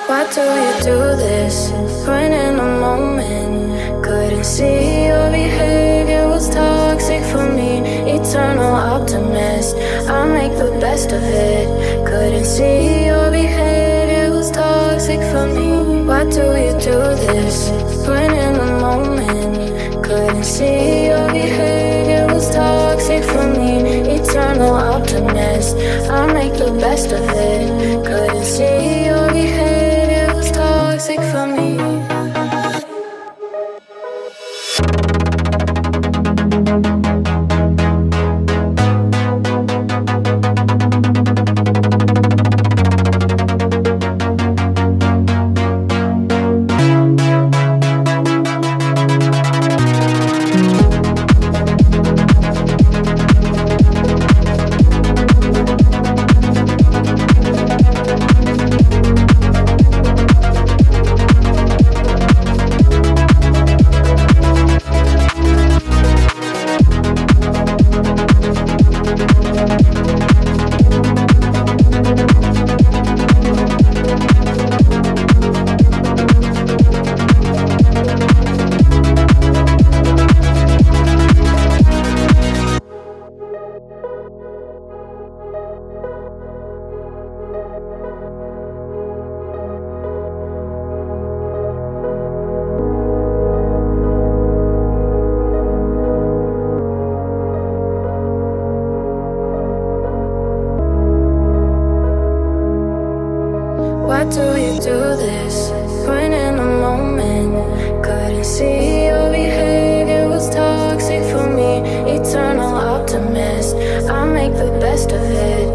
Why do you do this when in the moment? Couldn't see your behavior was toxic for me. Eternal optimist, I make the best of it. Couldn't see your behavior was toxic for me. Why do you do this when in the moment? Couldn't see your behavior was toxic for me. Eternal optimist, I make the best of it. Couldn't see your behavior was toxic for me. Why do you do this when in the moment? Couldn't see your behavior was toxic for me. Eternal optimist, I make the best of it.